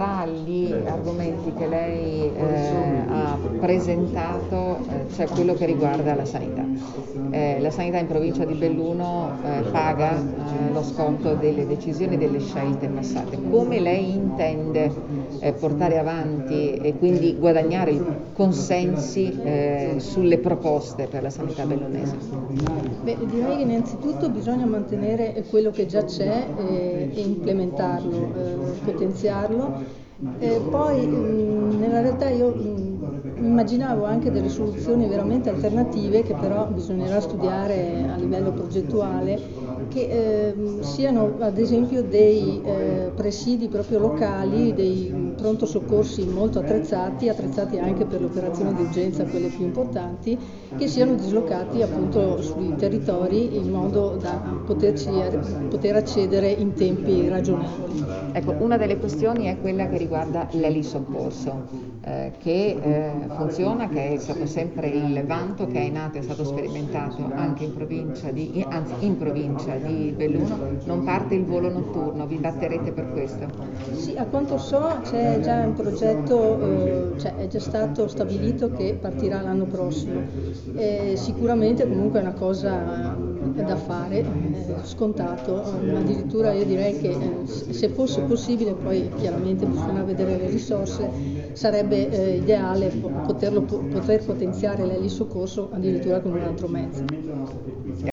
tra gli argomenti che lei ha presentato c'è quello che riguarda la sanità. La sanità in provincia di Belluno paga lo sconto delle decisioni e delle scelte passate. Come lei intende portare avanti e quindi guadagnare consensi sulle proposte per la sanità bellunese? Beh, direi che innanzitutto bisogna mantenere quello che già c'è e implementarlo, potenziarlo. Poi nella realtà io immaginavo anche delle soluzioni veramente alternative che però bisognerà studiare a livello progettuale, che siano ad esempio dei presidi proprio locali, dei pronto soccorsi molto attrezzati anche per le operazioni di urgenza, quelle più importanti, che siano dislocati appunto sui territori in modo da poter accedere in tempi ragionevoli. Ecco, una delle questioni è quella che riguarda l'elisoccorso, che funziona, che è stato sempre il vanto, che è nato e è stato sperimentato anche in provincia di Belluno. Non parte il volo notturno, vi batterete per questo? Sì, a quanto so c'è già un progetto, è già stato stabilito che partirà l'anno prossimo. Sicuramente comunque è una cosa da fare, scontato, addirittura io direi che se fosse possibile, poi chiaramente bisogna vedere le risorse, sarebbe ideale poter potenziare l'elisoccorso addirittura con un altro mezzo.